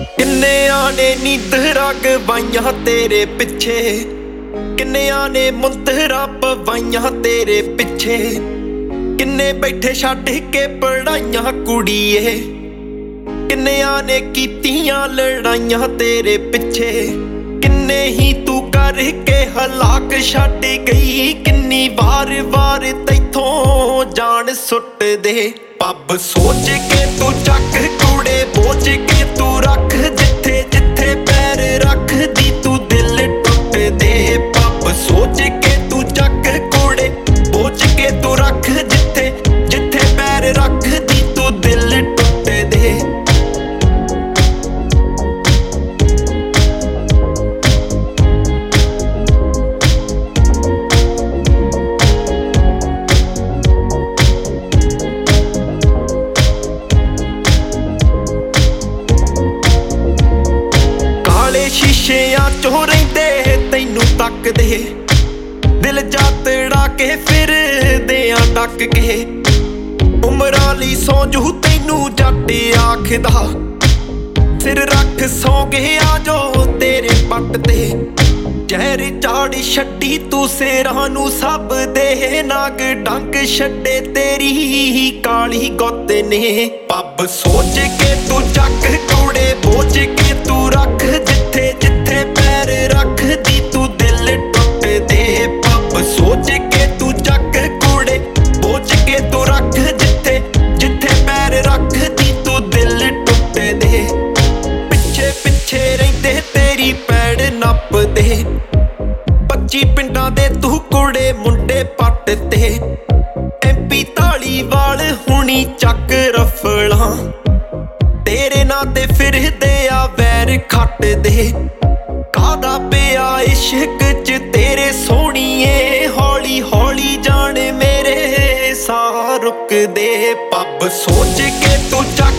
ਕਿੰਨਿਆਂ ਨੇ ਨੀਂਦਰਾਂ ਗਵਾਈਆਂ ਤੇਰੇ ਪਿੱਛੇ, ਕਿੰਨਿਆਂ ਨੇ ਮੁੰਦਰਾਂ ਪਵਾਈਆਂ ਤੇਰੇ ਪਿੱਛੇ, ਕਿੰਨੇ ਬੈਠੇ ਛੱਡ ਕੇ ਪੜਾਈਆਂ ਕੁੜੀਏ, ਕਿੰਨਿਆਂ ਨੇ ਕੀਤੀਆਂ ਲੜਾਈਆਂ ਤੇਰੇ ਪਿੱਛੇ, ਕਿੰਨੇ ਹੀ ਤੂੰ ਕਰਕੇ ਹਲਾਕ ਛੱਡ ਗਈ। ਕਿੰਨੀ ਵਾਰ ਤੈਥੋਂ ਜਾਨ ਸੁੱਟ ਦੇ। ਪੱਬ ਸੋਚ ਕੇ ਤੂੰ ਚੱਕ ਕੂੜੇ ਬੋਝ ਕੇ ਤੂੰ ਰੱਖ, ਜਿੱਥੇ ਜਿੱਥੇ ਪੈਰ ਰੱਖਦੀ ਤੂੰ ਦਿਲ ਟੁੱਟ ਦੇ। ਪੱਬ ਸੋਚ ਕੇ ਤੂੰ ਚੱਕ ਕੂੜੇ ਬੋਝ ਕੇ ਤੂੰ ਰੱਖ, ਜਿੱਥੇ ਜਿੱਥੇ ਪੈਰ ਰੱਖਦੀ ਤੂੰ ਦਿਲ ਟੁੱਟ ਦੇ। ਸ਼ੀਸ਼ਿਆਂ ਚੋਂ ਰਹਿੰਦੇ ਤੈਨੂੰ ਤੱਕਦੇ, ਦਿਲ ਜਾ ਤੜਾ ਕੇ ਫਿਰਦੇ ਆ ਡੱਕ ਕੇ। ਉਮਰਾਂ ਲਈ ਸੌਂ ਜੂ ਤੈਨੂੰ ਜੱਟ ਆਖਦਾ, ਸਿਰ ਰੱਖ ਸੌਂ ਗਿਆ ਜੋ ਤੇਰੇ ਪੱਟ ਤੇ। ਜ਼ਹਿਰ ਝਾੜ ਛੱਡੀ ਤੂੰ ਸਿਰਾਂ ਨੂੰ ਸਭ ਦੇ, ਨਾਗ ਡੰਗ ਛੱਡੇ ਤੇਰੀ ਕਾਲੀ ਗੁੱਤ ਨੇ। ਪੱਬ ਸੋਚ ਕੇ ਤੂੰ ਚੱਕ ਕੂੜੇ ਬੋਝ ਕੇ ਤੂੰ ਰੱਖ, ਜਿੱਥੇ ਜਿੱਥੇ ਪੈਰ ਰੱਖਦੀ ਤੂੰ ਦਿਲ ਟੁੱਟ ਦੇ। ਪੱਬ ਸੋਚ ਕੇ ਤੂੰ ਚੱਕ ਕੂੜੇ ਬੋਝ ਕੇ ਤੂੰ ਰੱਖ, ਜਿੱਥੇ ਜਿੱਥੇ ਪੈਰ ਰੱਖਦੀ ਤੂੰ ਦਿਲ ਟੁੱਟ ਦੇ। ਪਿੱਛੇ ਪਿੱਛੇ ਰਹਿੰਦੇ ਤੇਰੀ ਪੈੜ ਨੱਪਦੇ, 25 ਪਿੰਡਾਂ ਦੇ ਤੂੰ ਕੁੜੇ ਮੁੰਡੇ ਪੱਟ ਤੇ। MP ਧਾਲੀਵਾਲ ਹੁਣੀ ਚੱਕ ਰਫਲਾਂ, ਤੇਰੇ ਨਾਂ ਤੇ ਫਿਰਦੇ ਆ ਵੈਰ ਖੱਟਦੇ। ਕਾਹਦਾ ਪਿਆ ਇਸ਼ਕ ਚ ਤੇਰੇ ਸੋਹਣੀਏ, ਹੌਲੀ ਹੌਲੀ ਜਾਣ ਮੇਰੇ ਸਾਹ ਰੁਕਦੇ। ਪੱਬ ਸੋਚ ਕੇ ਤੂੰ ਚੱਕ